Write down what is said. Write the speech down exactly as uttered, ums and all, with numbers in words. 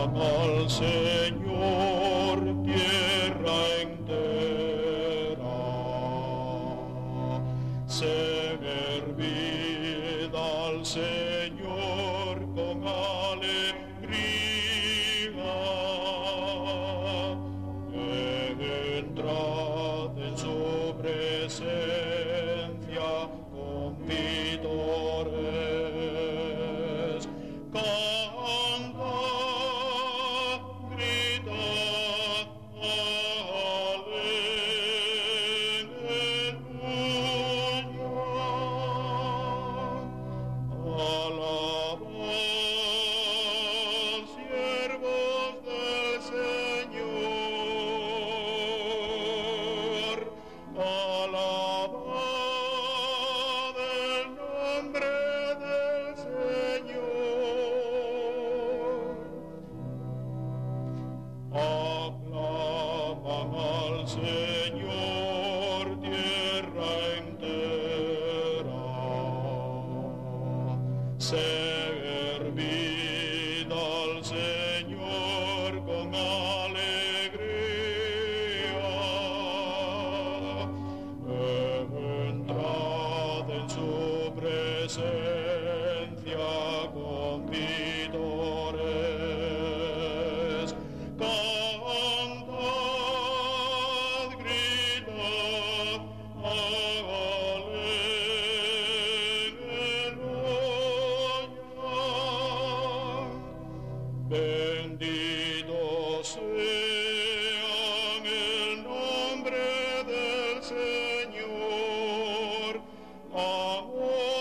al Señor tierra entera, servid al Señor con alegría, entrad en su presencia con vítores, cantad, gritad, alabad, siervos del Señor, alabad el nombre del Señor. Aclaman al Señor tierra entera, servid al Señor con alegría, entrad en su presencia con vítores, cantad, gritad, aleluya. Bendito sea el nombre del Señor. Amor